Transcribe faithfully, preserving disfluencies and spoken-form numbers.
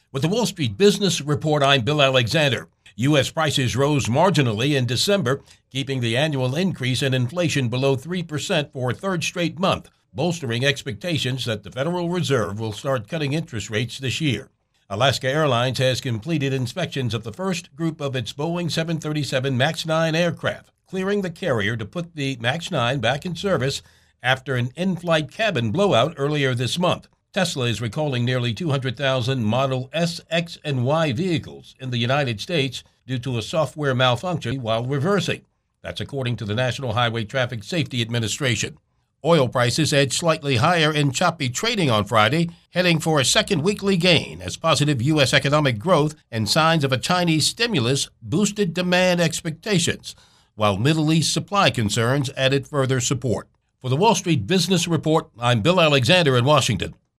With the Wall Street Business Report, I'm Bill Alexander. U S prices rose marginally in December, keeping the annual increase in inflation below three percent for a third straight month, bolstering expectations that the Federal Reserve will start cutting interest rates this year. Alaska Airlines has completed inspections of the first group of its Boeing seven thirty-seven MAX nine aircraft, clearing the carrier to put the MAX nine back in service after an in-flight cabin blowout earlier this month. Tesla is recalling nearly two hundred thousand Model S, X, and Y vehicles in the United States due to a software malfunction while reversing. That's according to the National Highway Traffic Safety Administration. Oil prices edged slightly higher in choppy trading on Friday, heading for a second weekly gain as positive U S economic growth and signs of a Chinese stimulus boosted demand expectations, while Middle East supply concerns added further support. For the Wall Street Business Report, I'm Bill Alexander in Washington.